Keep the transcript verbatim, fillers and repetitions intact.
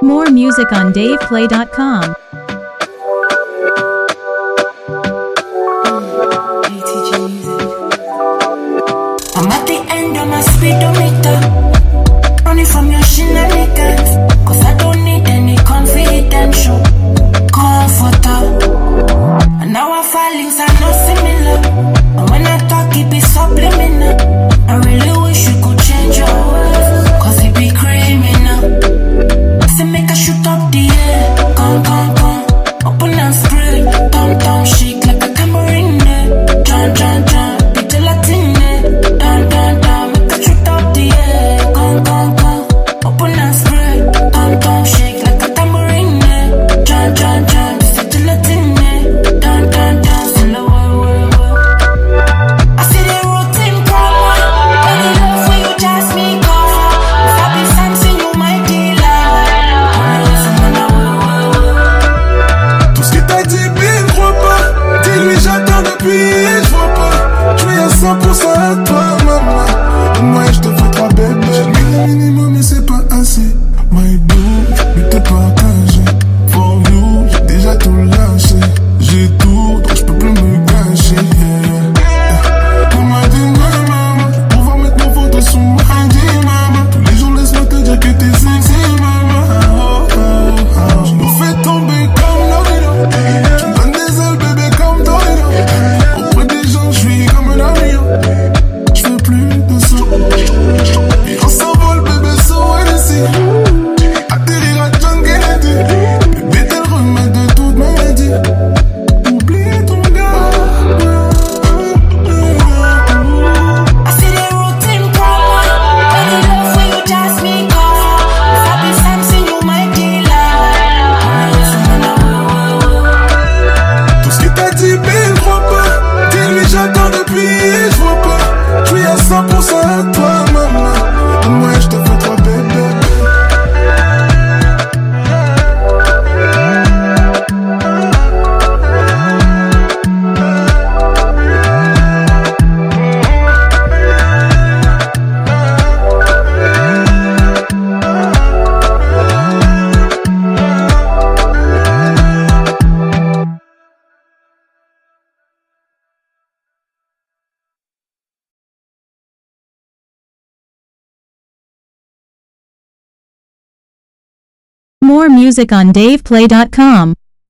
More music on dave play dot com. I'm at the end of my speedometer, running from your shenanigans, cause I don't need any confidential comforter. And now our filings are not similar, and when I talk it be subliminal. I really wish you could change your ways, cause it be criminal. Say make a shoot up the air, come, come, come, open and spray, down, down, shake like a tambourine, John, John, John, be gelatin, down, down, down, make a shoot up the air, come, come, come, open and spray, down, down, shake like a tambourine, John, John, John, be gelatin, down, down, down, still a whirl, whirl, whirl. I see the routine come, any love when you just me cover, if I be fancy you my dealer, Tout ce qu'il t'a dit, bim, crois pas. Dis-lui j'attends depuis et je vois pas. Je vais à cent pour cent à toi, maman. Moi je te fais trois bébés. J'ai mis le minimum mais c'est pas assez. My boo, mais t'es partagé. For you, j'ai déjà tout lâché. J'ai tout, donc je peux plus me cacher. Yeah. On m'a dit maman, pouvoir mettre mes photos sur mon I G, maman. Tous les jours laisse-moi te dire que t'es sexy, maman. Oh, oh, oh. Je me fais tomber comme Lorino. Tu me donnes des ailes, bébé, comme Torino. Auprès des gens, je suis comme un avion. Je fais plus de saut. Et on s'envole, bébé, so N S C. Atterrir à John Kennedy. Bébé, t'es le remède de toute maladie. Oublie ton gars. I see the routine come, any love when you just me cover, if I be fancy you my dealer. Tout ce qu'il t'a dit, bim, crois pas. Dis-lui j'attends depuis et je vois pas. Je suis à cent pour cent à toi, maman. Moi je te fais trois bébés. More music on dave play dot com.